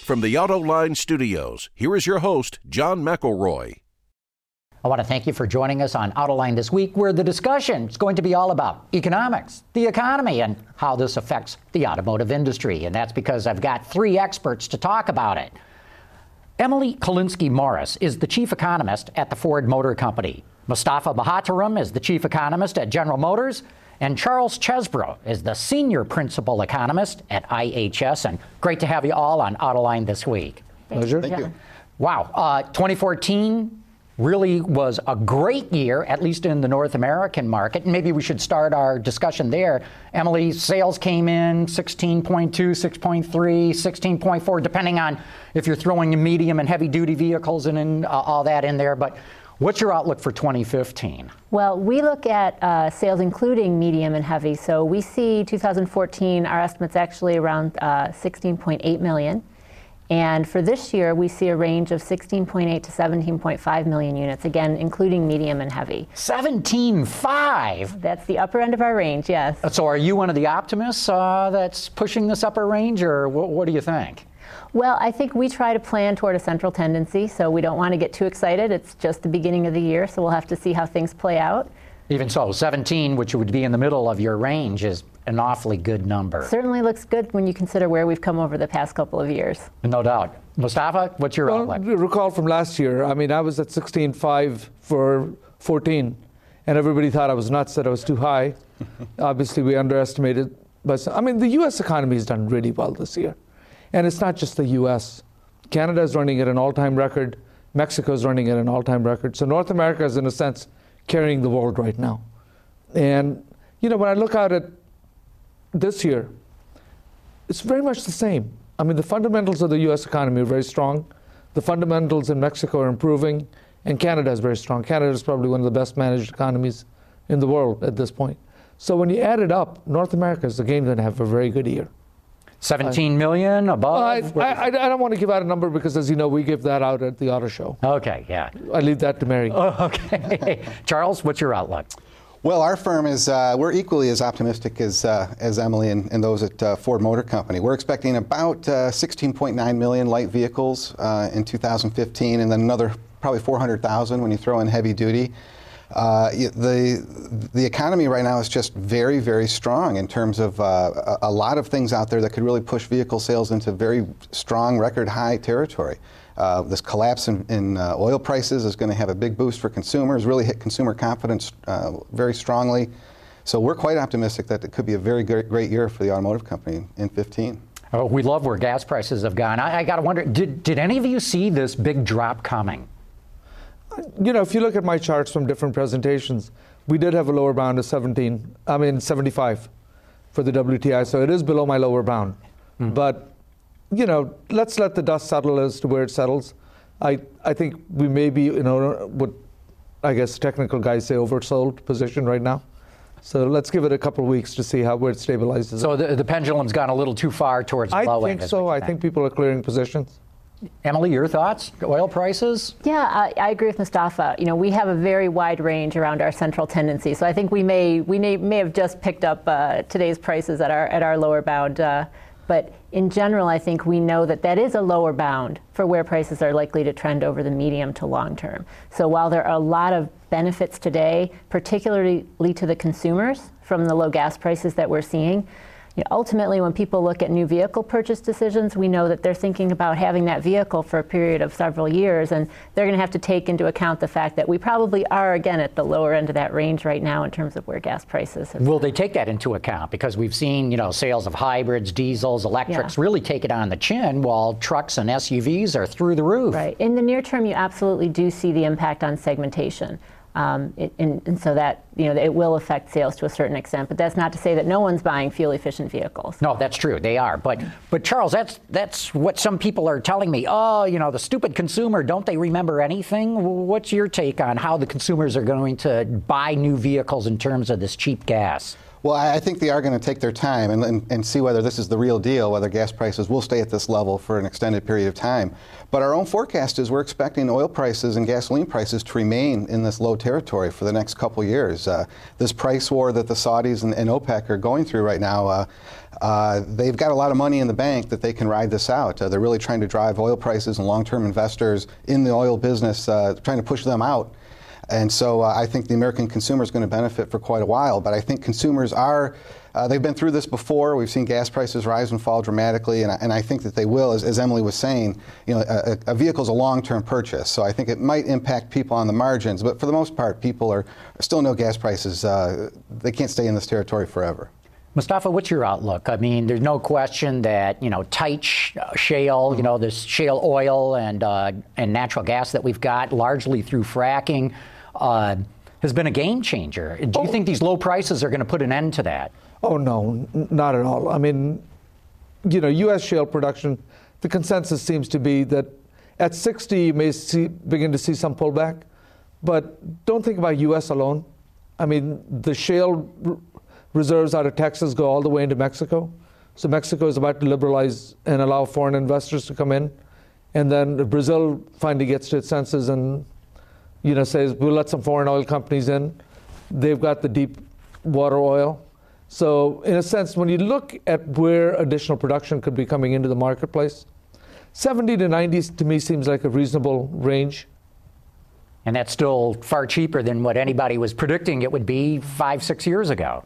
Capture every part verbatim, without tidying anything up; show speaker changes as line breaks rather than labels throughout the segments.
From the AutoLine Studios, here is your host, John McElroy.
I want to thank you for joining us on AutoLine this week, where the discussion is going to be all about economics, the economy, and how this affects the automotive industry. And that's because I've got three experts to talk about it. Emily Kolinsky-Morris is the chief economist at the Ford Motor Company. Mustafa Mahattaram is the chief economist at General Motors. And Charles Chesbrough is the senior principal economist at I H S. And great to have you all on AutoLine this week.
Pleasure. Thank you.
Wow. Uh, twenty fourteen really was a great year, at least in the North American market. And maybe we should start our discussion there. Emily, sales came in sixteen point two, six point three, sixteen point four, depending on if you're throwing medium and heavy duty vehicles and in, uh, all that in there. But what's your outlook for twenty fifteen?
Well, we look at uh, sales including medium and heavy. So we see two thousand fourteen, our estimate's actually around uh, sixteen point eight million. And for this year, we see a range of sixteen point eight to seventeen point five million units, again, including medium and heavy.
seventeen point five?
That's the upper end of our range, yes.
So are you one of the optimists uh, that's pushing this upper range, or what, what do you think?
Well, I think we try to plan toward a central tendency, so we don't want to get too excited. It's just the beginning of the year, so we'll have to see how things play out.
Even so, seventeen, which would be in the middle of your range, is an awfully good number.
Certainly looks good when you consider where we've come over the past couple of years.
No doubt. Mustafa, what's your
well,
outlook?
Recall from last year, I mean, I was at sixteen point five for fourteen, and everybody thought I was nuts, that I was too high. Obviously, we underestimated. But I mean, the U S economy has done really well this year. And it's not just the U S. Canada is running at an all-time record. Mexico is running at an all-time record. So North America is, in a sense, carrying the world right now. And, you know, when I look out at this year, it's very much the same. I mean, the fundamentals of the U S economy are very strong. The fundamentals in Mexico are improving. And Canada is very strong. Canada is probably one of the best managed economies in the world at this point. So when you add it up, North America is again going to have a very good year.
seventeen million above?
I, I, I don't want to give out a number because, as you know, we give that out at the auto show.
Okay, yeah.
I leave that to Mary.
Oh, okay. Charles, what's your outlook?
Well, our firm is, uh, we're equally as optimistic as uh, as Emily and, and those at uh, Ford Motor Company. We're expecting about uh, sixteen point nine million light vehicles uh, in two thousand fifteen, and then another probably four hundred thousand when you throw in heavy duty. Uh, the the economy right now is just very, very strong in terms of uh, a, a lot of things out there that could really push vehicle sales into very strong record high territory. Uh, this collapse in, in uh, oil prices is going to have a big boost for consumers, really hit consumer confidence uh, very strongly. So we're quite optimistic that it could be a very great, great year for the automotive company in fifteen.
Oh, we love where gas prices have gone. I, I got to wonder, did, did any of you see this big drop coming?
You know, if you look at my charts from different presentations, we did have a lower bound of seventeen, I mean seventy-five for the W T I, so it is below my lower bound. Mm-hmm. But, you know, let's let the dust settle as to where it settles. I, I think we may be, you know, what I guess technical guys say oversold position right now. So let's give it a couple of weeks to see how where it stabilizes.
So the, the pendulum's gone a little too far towards the
I
low
think
end.
so. I think people are clearing positions.
Emily, your thoughts? Oil prices?
Yeah, I, I agree with Mustafa. You know, we have a very wide range around our central tendency, so I think we may we may, may have just picked up uh, today's prices at our at our lower bound. Uh, but in general, I think we know that that is a lower bound for where prices are likely to trend over the medium to long term. So while there are a lot of benefits today, particularly to the consumers from the low gas prices that we're seeing, you know, ultimately, when people look at new vehicle purchase decisions, we know that they're thinking about having that vehicle for a period of several years, and they're going to have to take into account the fact that we probably are, again, at the lower end of that range right now in terms of where gas prices have.
Will they take that into account? Because we've seen, you know, sales of hybrids, diesels, electrics
Yeah.
really take it on the chin, while trucks and S U Vs are through the roof.
Right. In the near term, you absolutely do see the impact on segmentation. Um, it, and, and so that, you know, it will affect sales to a certain extent, but that's not to say that no one's buying fuel-efficient vehicles.
No, that's true. They are. But, but Charles, that's that's what some people are telling me. Oh, you know, the stupid consumer, don't they remember anything? What's your take on how the consumers are going to buy new vehicles in terms of this cheap gas?
Well, I think they are going to take their time and, and, and see whether this is the real deal, whether gas prices will stay at this level for an extended period of time. But our own forecast is we're expecting oil prices and gasoline prices to remain in this low territory for the next couple years. Uh, this price war that the Saudis and, and OPEC are going through right now, uh, uh, they've got a lot of money in the bank that they can ride this out. Uh, they're really trying to drive oil prices and long-term investors in the oil business, uh, trying to push them out. And so uh, I think the American consumer is going to benefit for quite a while. But I think consumers are, uh, they've been through this before. We've seen gas prices rise and fall dramatically. And I, and I think that they will, as, as Emily was saying, you know, a, a vehicle is a long-term purchase. So I think it might impact people on the margins. But for the most part, people are still know gas prices. Uh, they can't stay in this territory forever.
Mustafa, what's your outlook? I mean, there's no question that, you know, tight sh- shale, you know, this shale oil and, uh, and natural gas that we've got largely through fracking, Uh, has been a game changer. Do you
oh.
think these low prices are going to put an end to that?
Oh, no, n- not at all. I mean, you know, U S shale production, the consensus seems to be that at sixty, you may see, begin to see some pullback. But don't think about U S alone. I mean, the shale r- reserves out of Texas go all the way into Mexico. So Mexico is about to liberalize and allow foreign investors to come in. And then Brazil finally gets to its senses and you know, says, we'll let some foreign oil companies in. They've got the deep water oil. So in a sense, when you look at where additional production could be coming into the marketplace, seventy to ninety to me seems like a reasonable range.
And that's still far cheaper than what anybody was predicting it would be five, six years ago.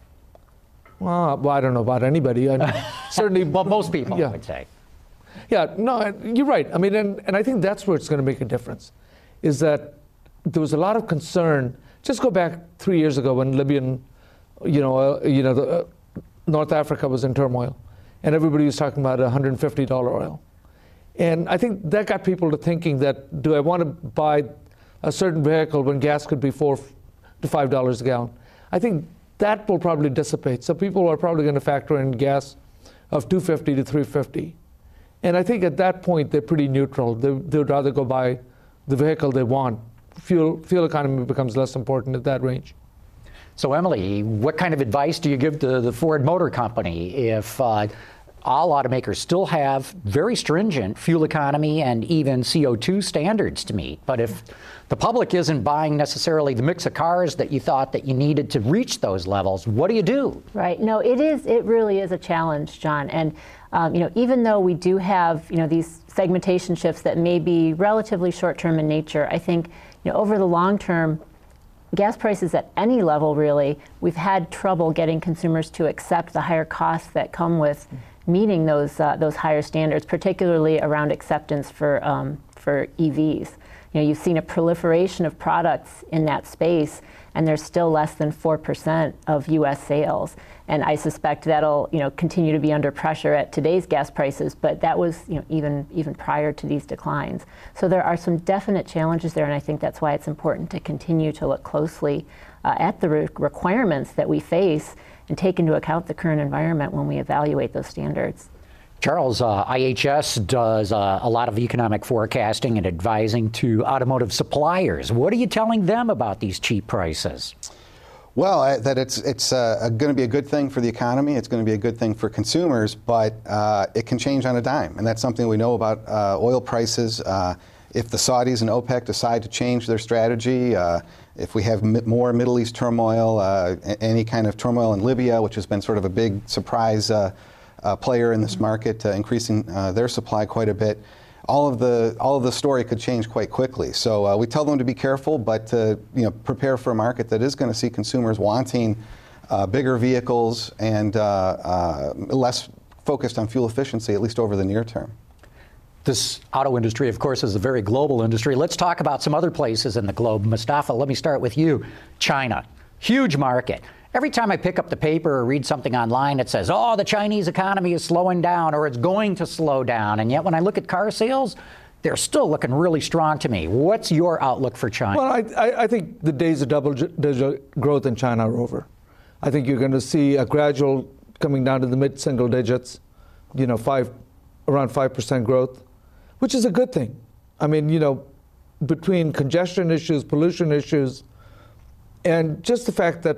Well, well I don't know about anybody. I mean, certainly,
well, most people
yeah.
would say.
Yeah, no, you're right. I mean, and, and I think that's where it's going to make a difference, is that there was a lot of concern. Just go back three years ago when Libyan, you know, uh, you know, the, uh, North Africa was in turmoil, and everybody was talking about one hundred fifty dollars oil. And I think that got people to thinking that, do I want to buy a certain vehicle when gas could be four to five dollars a gallon? I think that will probably dissipate. So people are probably going to factor in gas of two fifty to three fifty. And I think at that point they're pretty neutral. They, they would rather go buy the vehicle they want. Fuel, fuel economy becomes less important at that range.
So, Emily, what kind of advice do you give to the Ford Motor Company if uh, all automakers still have very stringent fuel economy and even C O two standards to meet? But if the public isn't buying necessarily the mix of cars that you thought that you needed to reach those levels, what do you do?
Right. No, it is. It really is a challenge, John. And um, you know, even though we do have you know these segmentation shifts that may be relatively short-term in nature, I think you know over the long term, gas prices at any level really, we've had trouble getting consumers to accept the higher costs that come with meeting those uh, those higher standards, particularly around acceptance for um, for E Vs. You know, you've seen a proliferation of products in that space, and there's still less than four percent of U S sales. And I suspect that'll, you know, continue to be under pressure at today's gas prices, but that was, you know, even even prior to these declines. So there are some definite challenges there, and I think that's why it's important to continue to look closely uh, at the re- requirements that we face and take into account the current environment when we evaluate those standards.
Charles, uh, I H S does uh, a lot of economic forecasting and advising to automotive suppliers. What are you telling them about these cheap prices?
Well, I, that it's it's uh, going to be a good thing for the economy. It's going to be a good thing for consumers, but uh, it can change on a dime, and that's something we know about uh, oil prices. Uh, if the Saudis and OPEC decide to change their strategy, uh, if we have m- more Middle East turmoil, uh, any kind of turmoil in Libya, which has been sort of a big surprise uh, uh, player in this market, uh, increasing uh, their supply quite a bit. All of the all of the story could change quite quickly. So uh, we tell them to be careful, but to you know prepare for a market that is going to see consumers wanting uh, bigger vehicles and uh, uh, less focused on fuel efficiency, at least over the near term.
This auto industry, of course, is a very global industry. Let's talk about some other places in the globe. Mustafa, let me start with you. China, huge market. Every time I pick up the paper or read something online, it says, oh, the Chinese economy is slowing down or it's going to slow down. And yet when I look at car sales, they're still looking really strong to me. What's your outlook for China?
Well, I, I, I think the days of double-digit growth in China are over. I think you're going to see a gradual coming down to the mid-single digits, you know, five, around five percent growth, which is a good thing. I mean, you know, between congestion issues, pollution issues, and just the fact that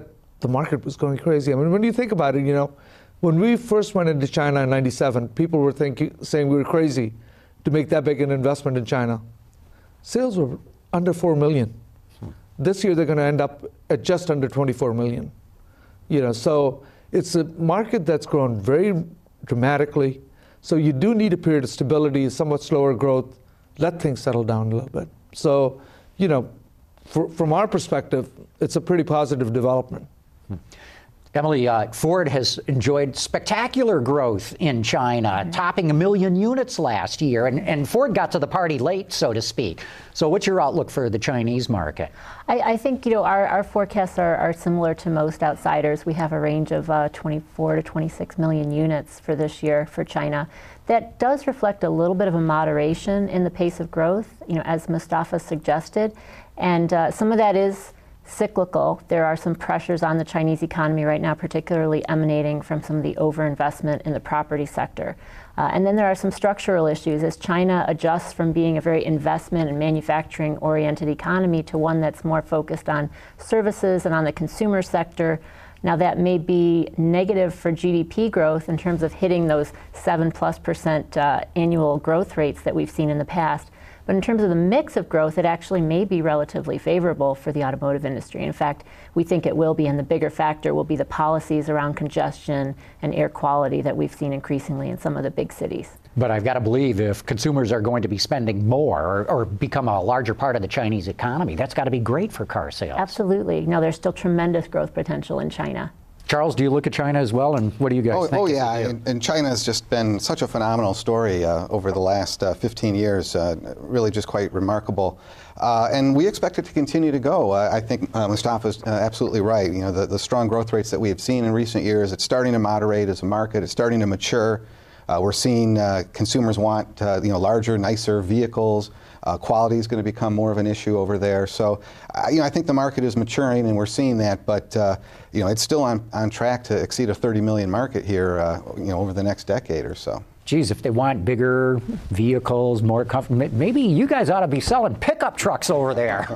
the market was going crazy. I mean, when you think about it, you know, when we first went into China in ninety-seven, people were thinking, saying we were crazy to make that big an investment in China. Sales were under four million. Hmm. This year they're going to end up at just under twenty-four million. You know, so it's a market that's grown very dramatically. So you do need a period of stability, somewhat slower growth, let things settle down a little bit. So, you know, for, from our perspective, it's a pretty positive development.
Hmm. Emily, uh, Ford has enjoyed spectacular growth in China, mm-hmm. topping a million units last year, and, and Ford got to the party late, so to speak. So what's your outlook for the Chinese market?
I, I think, you know, our, our forecasts are, are similar to most outsiders. We have a range of uh, twenty-four to twenty-six million units for this year for China. That does reflect a little bit of a moderation in the pace of growth, you know, as Mustafa suggested, and uh, some of that is cyclical. There are some pressures on the Chinese economy right now, particularly emanating from some of the overinvestment in the property sector. Uh, and then there are some structural issues as China adjusts from being a very investment and manufacturing-oriented economy to one that's more focused on services and on the consumer sector. Now that may be negative for G D P growth in terms of hitting those seven plus percent uh, annual growth rates that we've seen in the past. But in terms of the mix of growth, it actually may be relatively favorable for the automotive industry. In fact, we think it will be, and the bigger factor will be the policies around congestion and air quality that we've seen increasingly in some of the big cities.
But I've got to believe if consumers are going to be spending more or, or become a larger part of the Chinese economy, that's got to be great for car sales.
Absolutely. No, there's still tremendous growth potential in China.
Charles, do you look at China as well, and what do you guys
oh,
think?
Oh, yeah, and, and China has just been such a phenomenal story uh, over the last uh, fifteen years, uh, really just quite remarkable. Uh, and we expect it to continue to go. Uh, I think uh, Mustafa's uh, absolutely right. You know, the, the strong growth rates that we have seen in recent years, it's starting to moderate as a market, it's starting to mature. Uh, we're seeing uh, consumers want uh, you know, larger, nicer vehicles. Uh, quality is going to become more of an issue over there. So, uh, you know, I think the market is maturing, and we're seeing that. But uh, you know, it's still on on track to exceed a thirty million market here. Uh, you know, over the next decade or so.
Geez, if they want bigger vehicles, more comfort, maybe you guys ought to be selling pickup trucks over there.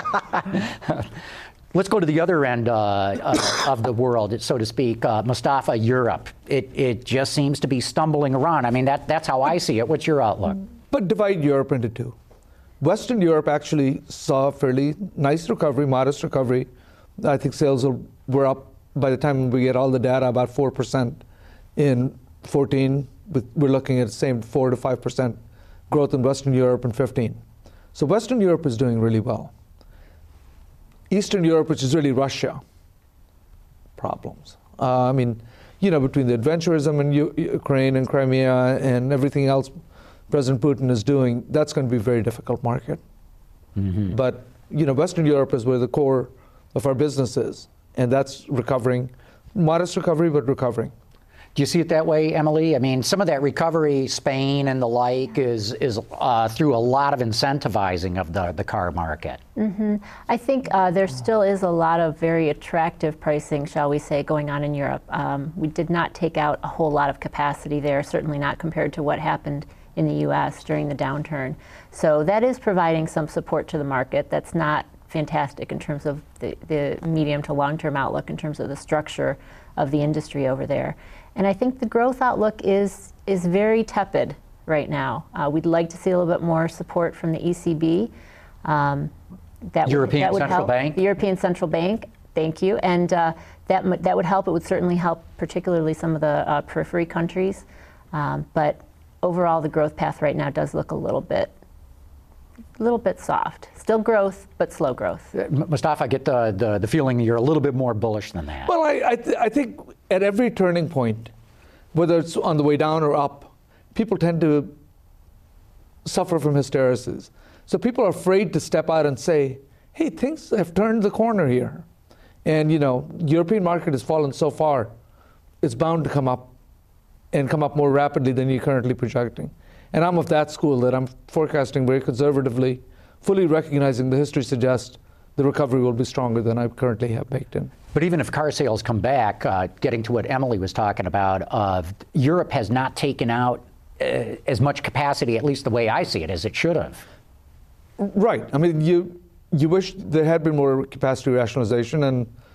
Let's go to the other end uh, of, of the world, so to speak. Uh, Mustafa, Europe. It it just seems to be stumbling around. I mean, that that's how I see it. What's your outlook?
But divide Europe into two. Western Europe actually saw a fairly nice recovery, modest recovery. I think sales were up, by the time we get all the data, about four percent in fourteen. We're looking at the same four to five percent growth in Western Europe in fifteen. So Western Europe is doing really well. Eastern Europe, which is really Russia, problems. Uh, I mean, you know, between the adventurism in U- Ukraine and Crimea and everything else President Putin is doing, that's going to be a very difficult market. Mm-hmm. But, you know, Western Europe is where the core of our business is, and that's recovering. Modest recovery, but recovering.
Do you see it that way, Emily? I mean, some of that recovery, Spain and the like, is is uh, through a lot of incentivizing of the, the car market.
Mm-hmm. I think uh, there still is a lot of very attractive pricing, shall we say, going on in Europe. Um, we did not take out a whole lot of capacity there, certainly not compared to what happened in the U S during the downturn. So that is providing some support to the market. That's not fantastic in terms of the, the medium to long-term outlook, in terms of the structure of the industry over there. And I think the growth outlook is is very tepid right now. Uh, we'd like to see a little bit more support from the E C B. Um, that
European
would, that would
Central
help.
Bank?
The European Central Bank, thank you. And uh, that, that would help. It would certainly help particularly some of the uh, periphery countries. Um, but overall, the growth path right now does look a little bit a little bit soft. Still growth, but slow growth.
Uh, Mustafa, I get the, the, the feeling you're a little bit more bullish than that.
Well, I, I, th- I think at every turning point, whether it's on the way down or up, people tend to suffer from hysteresis. So people are afraid to step out and say, hey, things have turned the corner here. And, you know, European market has fallen so far, it's bound to come up and come up more rapidly than you're currently projecting. And I'm of that school that I'm forecasting very conservatively, fully recognizing the history suggests the recovery will be stronger than I currently have baked in.
But even if car sales come back, uh, getting to what Emily was talking about, uh, Europe has not taken out uh, as much capacity, at least the way I see it, as it should have.
Right. I mean, you you wish there had been more capacity rationalization, and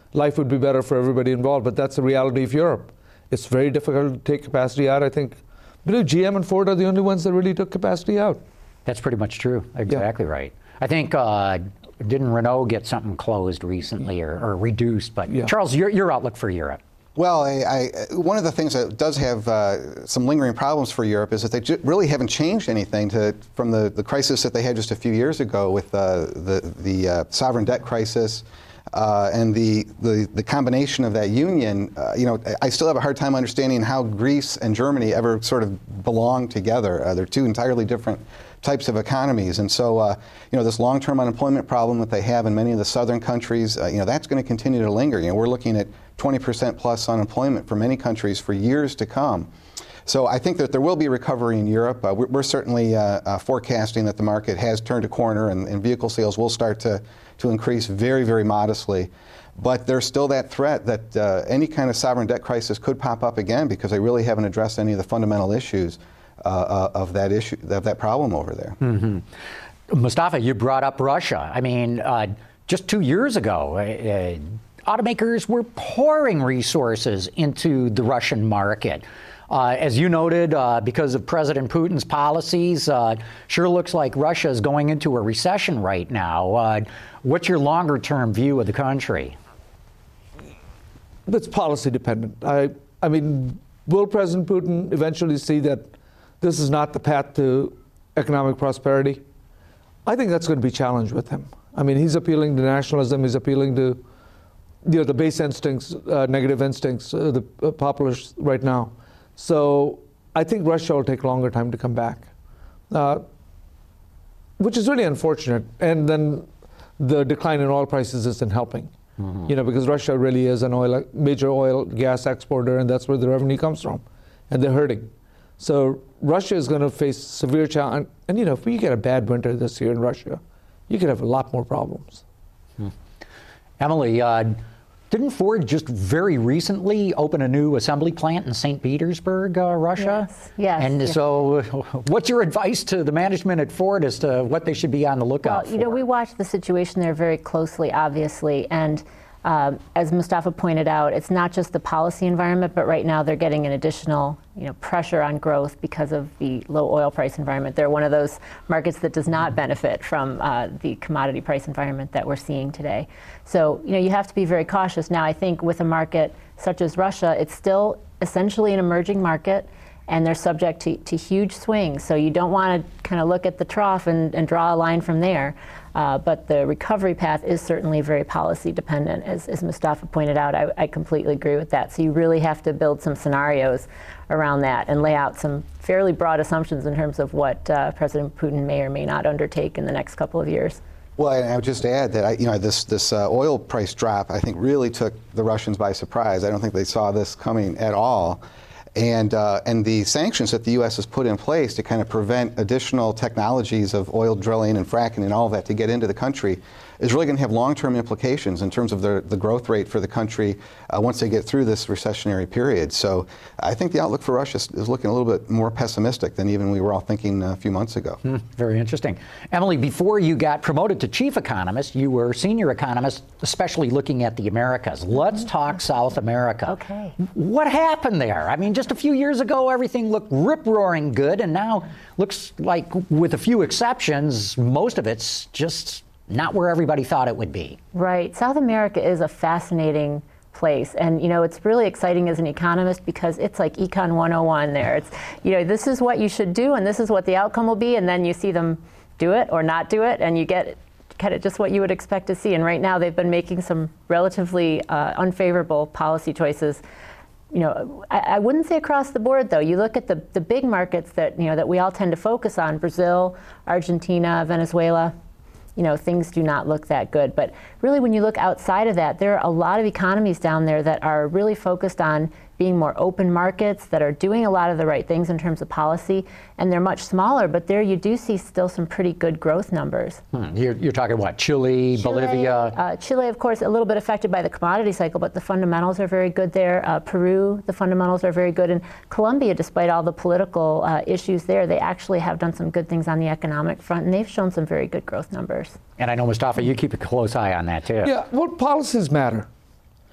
life would be better for everybody involved. But that's the reality of Europe. It's very difficult to take capacity out. I think, I believe G M and Ford are the only ones that really took capacity out.
That's pretty much true. Exactly
yeah.
right. I think, uh, didn't Renault get something closed recently or, or reduced? But
yeah.
Charles, your, your outlook for Europe?
Well, I, I, one of the things that does have uh, some lingering problems for Europe is that they ju- really haven't changed anything to, from the, the crisis that they had just a few years ago with uh, the, the uh, sovereign debt crisis uh, and the, the, the combination of that union. Uh, you know, I still have a hard time understanding how Greece and Germany ever sort of belong together. Uh, they're two entirely different types of economies. And so, uh, you know, this long-term unemployment problem that they have in many of the southern countries, uh, you know, that's going to continue to linger. You know, we're looking at twenty percent plus unemployment for many countries for years to come. So I think that there will be recovery in Europe. Uh, we're, we're certainly uh, uh, forecasting that the market has turned a corner and, and vehicle sales will start to, to increase very, very modestly. But there's still that threat that uh, any kind of sovereign debt crisis could pop up again because they really haven't addressed any of the fundamental issues Uh, uh, of that issue, of that problem over there.
Mm-hmm. Mustafa, you brought up Russia. I mean, uh, just two years ago, uh, automakers were pouring resources into the Russian market. Uh, as you noted, uh, because of President Putin's policies, uh, sure looks like Russia is going into a recession right now. Uh, what's your longer-term view of the country?
It's policy dependent. I, I mean, will President Putin eventually see that this is not the path to economic prosperity? I think that's going to be challenged with him. I mean, he's appealing to nationalism. He's appealing to, you know, the base instincts, uh, negative instincts, uh, the uh, populace right now. So I think Russia will take a longer time to come back, uh, which is really unfortunate. And then the decline in oil prices isn't helping, mm-hmm. you know, because Russia really is an oil, major oil gas exporter, and that's where the revenue comes from, and they're hurting. So Russia is going to face severe challenge. And, you know, if we get a bad winter this year in Russia, you could have a lot more problems.
Hmm. Emily, uh, didn't Ford just very recently open a new assembly plant in Saint Petersburg, uh, Russia?
Yes, yes.
And
yes.
so what's your advice to the management at Ford as to what they should be on the lookout
well, you
for?
know, we watch the situation there very closely, obviously. And Um, as Mustafa pointed out, it's not just the policy environment, but right now they're getting an additional, you know, pressure on growth because of the low oil price environment. They're one of those markets that does not benefit from uh, the commodity price environment that we're seeing today. So, you know, you have to be very cautious. Now, I think with a market such as Russia, it's still essentially an emerging market, and they're subject to, to huge swings. So you don't want to kind of look at the trough and, and draw a line from there. Uh, but the recovery path is certainly very policy dependent, as, as Mustafa pointed out. I, I completely agree with that. So you really have to build some scenarios around that and lay out some fairly broad assumptions in terms of what uh, President Putin may or may not undertake in the next couple of years.
Well, and I would just add that I, you know, this this uh, oil price drop, I think, really took the Russians by surprise. I don't think they saw this coming at all. And, uh, and the sanctions that the U S has put in place to kind of prevent additional technologies of oil drilling and fracking and all of that to get into the country is really going to have long-term implications in terms of the, the growth rate for the country uh, once they get through this recessionary period. So I think the outlook for Russia is, is looking a little bit more pessimistic than even we were all thinking a few months ago.
Hmm, very interesting. Emily, before you got promoted to chief economist, you were senior economist, especially looking at the Americas. Let's talk South America.
Okay.
What happened there? I mean, just a few years ago, everything looked rip-roaring good, and now looks like, with a few exceptions, most of it's just not where everybody thought it would be.
Right. South America is a fascinating place. And, you know, it's really exciting as an economist because it's like Econ one oh one there. It's, you know, this is what you should do and this is what the outcome will be. And then you see them do it or not do it, and you get kind of just what you would expect to see. And right now they've been making some relatively uh, unfavorable policy choices. You know, I, I wouldn't say across the board, though. You look at the, the big markets that, you know, that we all tend to focus on, Brazil, Argentina, Venezuela. You know, things do not look that good. But really, when you look outside of that, there are a lot of economies down there that are really focused on being more open markets, that are doing a lot of the right things in terms of policy, and they're much smaller, but there you do see still some pretty good growth numbers.
Hmm. You're, you're talking what, Chile,
Chile,
Bolivia?
Uh, Chile, of course, a little bit affected by the commodity cycle, but the fundamentals are very good there. Uh, Peru, the fundamentals are very good. And Colombia, despite all the political uh, issues there, they actually have done some good things on the economic front, and they've shown some very good growth numbers.
And I know, Mustafa, you keep a close eye on that, too.
Yeah, well, policies matter.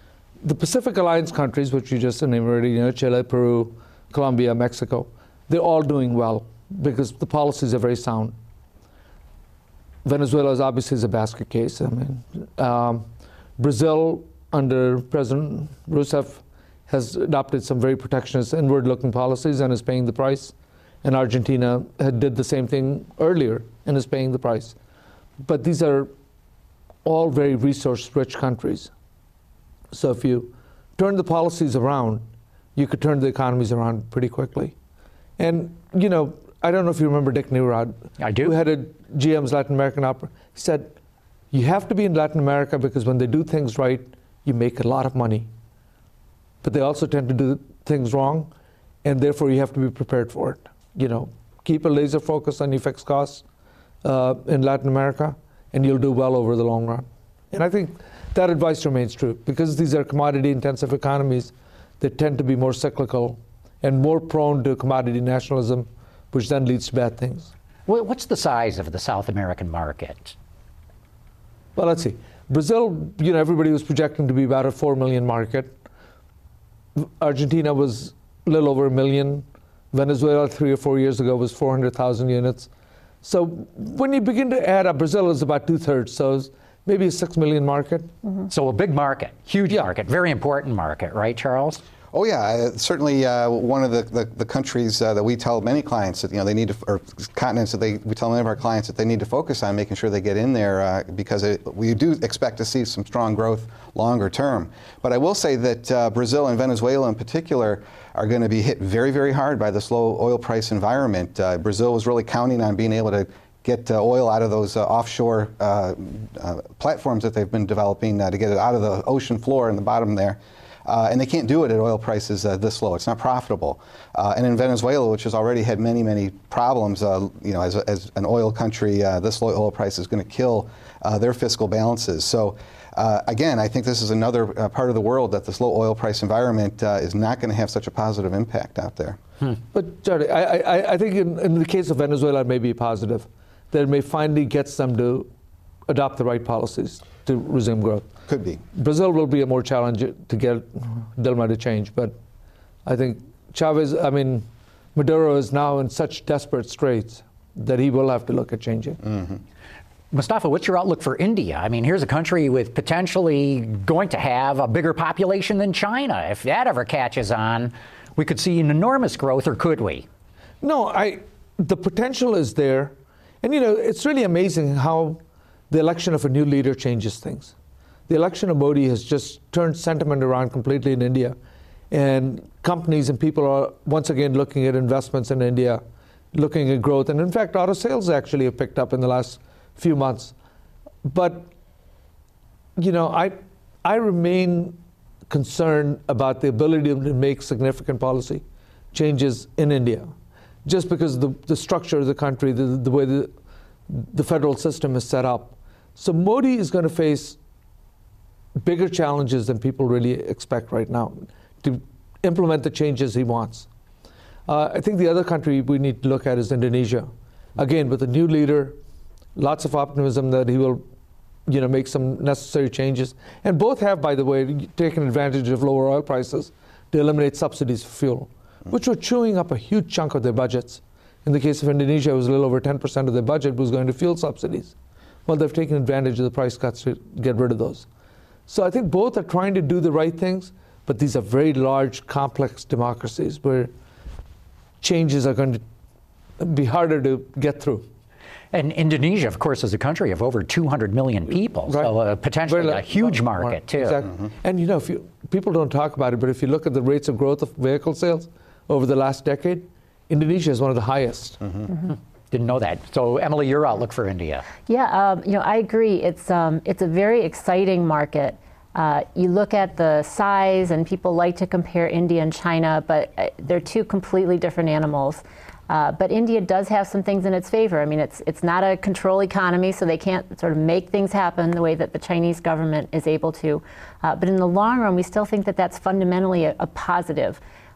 the Pacific Alliance countries, which you just enumerated, you know, Chile, Peru, Colombia, Mexico, they're all doing well because the policies are very sound. Venezuela is obviously is a basket case. I mean, um, Brazil under President Rousseff has adopted some very protectionist, inward-looking policies and is paying the price. And Argentina had did the same thing earlier and is paying the price. But these are all very resource-rich countries. So if you turn the policies around, you could turn the economies around pretty quickly. And, you know, I don't know if you remember Dick Neurod.
I do.
Who headed G M's Latin American opera. He said, you have to be in Latin America because when they do things right, you make a lot of money. But they also tend to do things wrong, and therefore you have to be prepared for it. You know, keep a laser focus on your fixed costs uh, in Latin America, and you'll do well over the long run. And I think that advice remains true because these are commodity-intensive economies that tend to be more cyclical and more prone to commodity nationalism, which then leads to bad things.
What's the size of the South American market?
Well, let's see. Brazil, you know, everybody was projecting to be about a four million market. Argentina was a little over a million. Venezuela, three or four years ago, was four hundred thousand units. So when you begin to add up, Brazil is about two-thirds, so it's maybe a six million market.
Mm-hmm. So a big market, huge yeah. market, very important market, right, Charles?
Oh yeah, uh, certainly uh, one of the, the, the countries uh, that we tell many clients that, you know, they need to, or continents that they, we tell many of our clients that they need to focus on making sure they get in there uh, because it, we do expect to see some strong growth longer term. But I will say that uh, Brazil and Venezuela in particular are going to be hit very, very hard by this low oil price environment. Uh, Brazil was really counting on being able to get uh, oil out of those uh, offshore uh, uh, platforms that they've been developing uh, to get it out of the ocean floor in the bottom there. Uh, and they can't do it at oil prices uh, this low. It's not profitable. Uh, and in Venezuela, which has already had many, many problems, uh, you know, as, a, as an oil country, uh, this low oil price is going to kill uh, their fiscal balances. So, uh, again, I think this is another uh, part of the world that this low oil price environment uh, is not going to have such a positive impact out there.
Hmm. But, Charlie, I, I, I think in, in the case of Venezuela, it may be positive. That it may finally get them to adopt the right policies to resume growth.
Could be.
Brazil will be a more challenge to get Dilma to change, but I think Chavez, I mean, Maduro is now in such desperate straits that he will have to look at changing.
Mm-hmm.
Mustafa, what's your outlook for India? I mean, here's a country with potentially going to have a bigger population than China. If that ever catches on, we could see an enormous growth, or could we?
No, I. The potential is there. And, you know, it's really amazing how the election of a new leader changes things. The election of Modi has just turned sentiment around completely in India. And companies and people are once again looking at investments in India, looking at growth. And in fact, auto sales actually have picked up in the last few months. But, you know, I, I remain concerned about the ability to make significant policy changes in India, just because of the, the structure of the country, the, the way the, the federal system is set up. So Modi is going to face bigger challenges than people really expect right now to implement the changes he wants. Uh, I think the other country we need to look at is Indonesia. Again, with a new leader, lots of optimism that he will, you know, make some necessary changes. And both have, by the way, taken advantage of lower oil prices to eliminate subsidies for fuel, which were chewing up a huge chunk of their budgets. In the case of Indonesia, it was a little over ten percent of their budget was going to fuel subsidies. Well, they've taken advantage of the price cuts to get rid of those. So I think both are trying to do the right things, but these are very large, complex democracies where changes are going to be harder to get through.
And Indonesia, of course, is a country of over two hundred million people, right. so uh, potentially very, a huge market, market too.
Exactly. Mm-hmm. And you know, if you, people don't talk about it, but if you look at the rates of growth of vehicle sales over the last decade, Indonesia is one of the highest.
Mm-hmm. Mm-hmm. Didn't know that. So, Emily, your outlook for India?
Yeah, um, you know, I agree. It's um, it's a very exciting market. Uh, you look at the size, and people like to compare India and China, but uh, they're two completely different animals. Uh, but India does have some things in its favor. I mean, it's it's not a control economy, so they can't sort of make things happen the way that the Chinese government is able to. Uh, but in the long run, we still think that that's fundamentally a, a positive.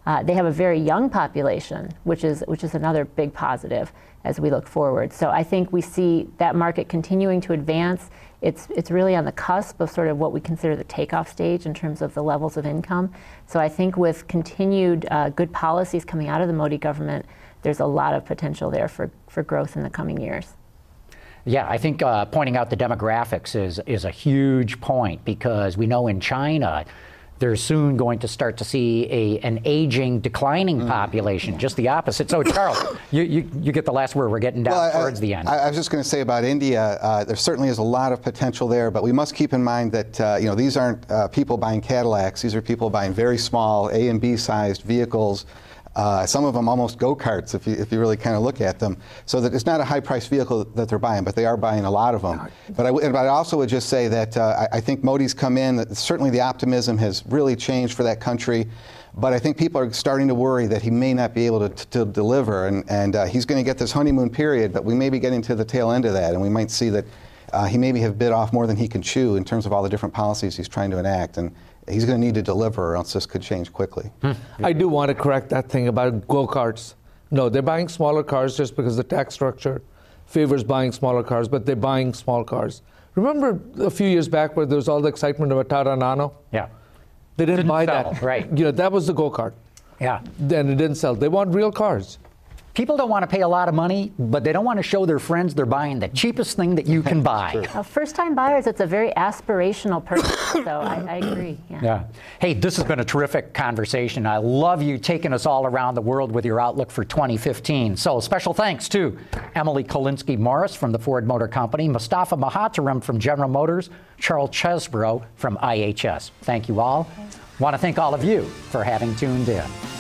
Uh, they have a very young population, which is which is another big positive as we look forward. So I think we see that market continuing to advance. It's it's really on the cusp of sort of what we consider the takeoff stage in terms of the levels of income. So I think with continued uh, good policies coming out of the Modi government, there's a lot of potential there for, for growth in the coming years.
Yeah, I think uh, pointing out the demographics is is a huge point, because we know in China they're soon going to start to see a an aging, declining mm. population, just the opposite. So, Charles, you, you, you get the last word. We're getting down well, towards
I,
the end.
I, I was just going to say about India, uh, there certainly is a lot of potential there, but we must keep in mind that uh, you know these aren't uh, people buying Cadillacs. These are people buying very small A and B sized vehicles. Uh, some of them almost go-karts, if you, if you really kind of look at them. So that it's not a high-priced vehicle that they're buying, but they are buying a lot of them. But I, but I also would just say that uh, I, I think Modi's come in, that certainly the optimism has really changed for that country. But I think people are starting to worry that he may not be able to, to deliver. And, and uh, he's going to get this honeymoon period, but we may be getting to the tail end of that. And we might see that uh, he maybe have bit off more than he can chew in terms of all the different policies he's trying to enact. And he's going to need to deliver, or else this could change quickly.
Hmm. I do want to correct that thing about go-karts. No, they're buying smaller cars just because the tax structure favors buying smaller cars, but they're buying small cars. Remember a few years back where there was all the excitement about Tata Nano?
Yeah.
They didn't,
didn't
buy
sell,
that.
Right.
You know, that was the go-kart.
Yeah.
Then it didn't sell. They want real cars.
People don't want to pay a lot of money, but they don't want to show their friends they're buying the cheapest thing that you can buy.
Sure.
Well, first-time buyers, it's a very aspirational purchase, so I, I agree. Yeah.
Yeah. Hey, this has been a terrific conversation. I love you taking us all around the world with your outlook for twenty fifteen. So special thanks to Emily Kolinsky-Morris from the Ford Motor Company, Mustafa Mahaterem from General Motors, Charles Chesbrough from I H S. Thank you all. Want to thank all of you for having tuned in.